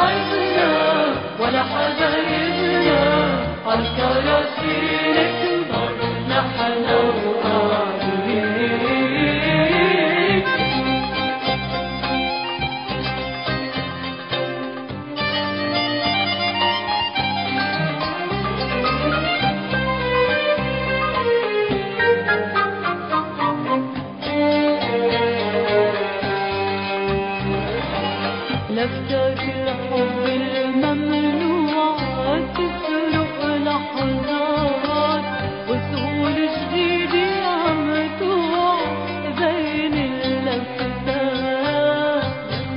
تعبنا ولا حبايبنا عالكراسي نكبر نحن وقاعدين. نفتكر حب الممنوع تسرق لحظات وسهول جديد عم توع بين اللفتات.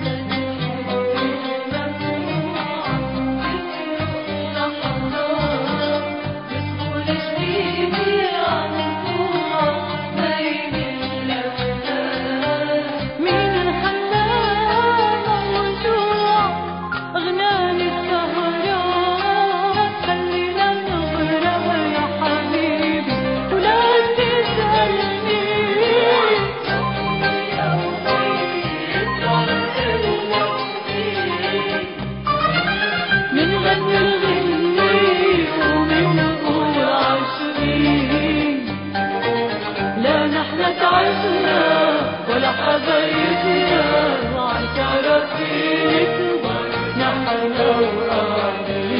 نفتكر حب الممنوع تسرق لحظات وسهول جديد عم توع بين اللفتات. مين الخلاق أغناني السهرات خلينا نغرق يا حبيبي ولا تسألني. منغني الغني ومنقول عاشقين. لا نحن تعبنا ولا حبايبنا وعالكراسي نكبر نحن وقاعدين.